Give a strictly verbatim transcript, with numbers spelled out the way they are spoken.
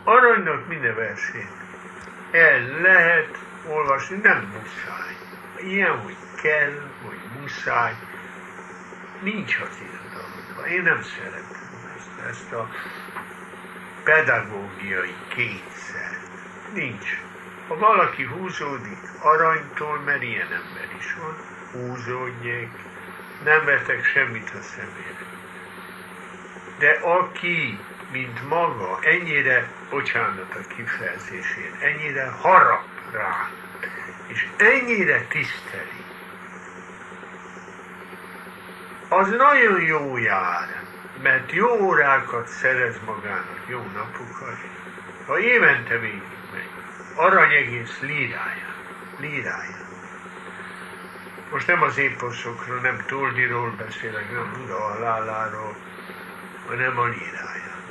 Aranynak minden versét el lehet olvasni, nem muszáj. Ilyen, hogy kell, hogy muszáj, nincs az irodalomban. Én nem szeretem ezt, ezt a pedagógiai kétszer. Nincs. Ha valaki húzódik aranytól, mert ilyen ember is van, húzódjék, nem vetek semmit a szemére. De aki, mint maga, ennyire, bocsánat a kifejezésért, ennyire harap rá, és ennyire tiszteli, az nagyon jó jár, mert jó órákat szerez magának, jó napokat, ha évente végig megy, arany egész líráján, líráján. Most nem az époszokról, nem Toldiról beszélek, nem Buda haláláról, hanem a líráján.